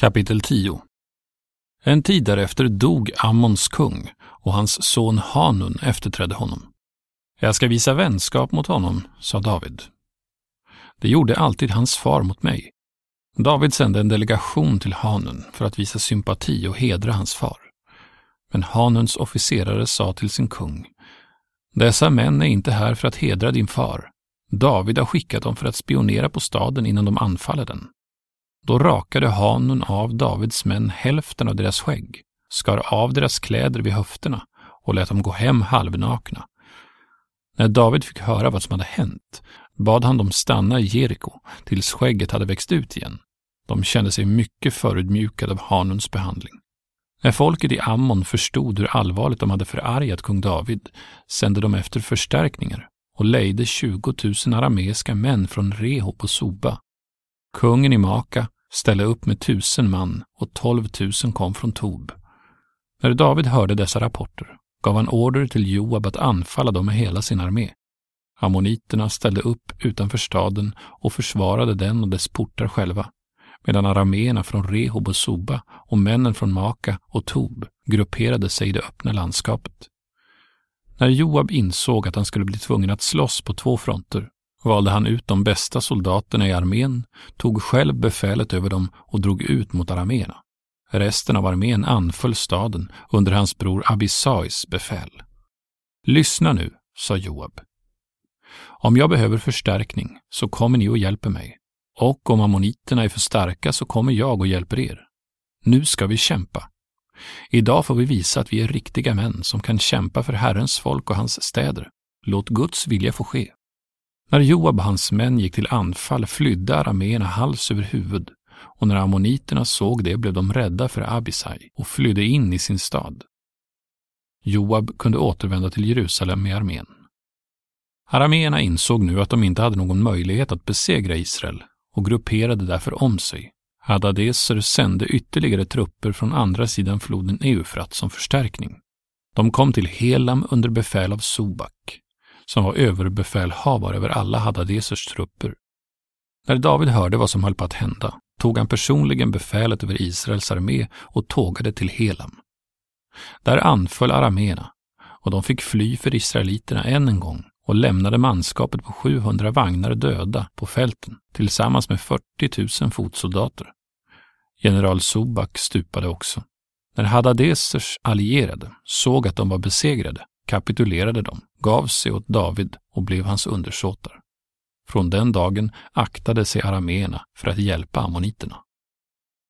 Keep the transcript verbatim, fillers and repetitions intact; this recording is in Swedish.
Kapitel tio. En tid därefter dog Ammons kung och hans son Hanun efterträdde honom. Jag ska visa vänskap mot honom, sa David. Det gjorde alltid hans far mot mig. David sände en delegation till Hanun för att visa sympati och hedra hans far. Men Hanuns officerare sa till sin kung: Dessa män är inte här för att hedra din far. David har skickat dem för att spionera på staden innan de anfaller den. Då rakade Hanun av Davids män hälften av deras skägg, skar av deras kläder vid höfterna och lät dem gå hem halvnakna. När David fick höra vad som hade hänt, bad han dem stanna i Jeriko tills skägget hade växt ut igen. De kände sig mycket förödmjukade av Hanuns behandling. När folket i Ammon förstod hur allvarligt de hade förargat kung David, sände de efter förstärkningar och lejde tjugotusen arameiska män från Rehob och Soba. Kungen i Maka ställde upp med tusen man och tolv tusen kom från Tob. När David hörde dessa rapporter gav han order till Joab att anfalla dem med hela sin armé. Ammoniterna ställde upp utanför staden och försvarade den och dess portar själva, medan arameerna från Rehob och Soba och männen från Maka och Tob grupperade sig i det öppna landskapet. När Joab insåg att han skulle bli tvungen att slåss på två fronter, valde han ut de bästa soldaterna i armén, tog själv befälet över dem och drog ut mot arameerna. Resten av armén anföll staden under hans bror Abisais befäl. Lyssna nu, sa Joab. Om jag behöver förstärkning så kommer ni och hjälper mig. Och om ammoniterna är för starka så kommer jag och hjälper er. Nu ska vi kämpa. Idag får vi visa att vi är riktiga män som kan kämpa för Herrens folk och hans städer. Låt Guds vilja få ske. När Joab och hans män gick till anfall flydde arameerna hals över huvud, och när ammoniterna såg det blev de rädda för Abisai och flydde in i sin stad. Joab kunde återvända till Jerusalem med armén. Arameerna insåg nu att de inte hade någon möjlighet att besegra Israel och grupperade därför om sig. Hadadeser sände ytterligare trupper från andra sidan floden Eufrat som förstärkning. De kom till Helam under befäl av Sobak, som var överbefälhavare över alla Hadadesers trupper. När David hörde vad som höll på att hända, tog han personligen befälet över Israels armé och tågade till Helam. Där anföll arameerna, och de fick fly för israeliterna än en gång och lämnade manskapet på sjuhundra vagnar döda på fälten tillsammans med fyrtio tusen fotsoldater. General Sobak stupade också. När Hadadesers allierade såg att de var besegrade, kapitulerade de, gav sig åt David och blev hans undersåtar. Från den dagen aktade sig arameerna för att hjälpa ammoniterna.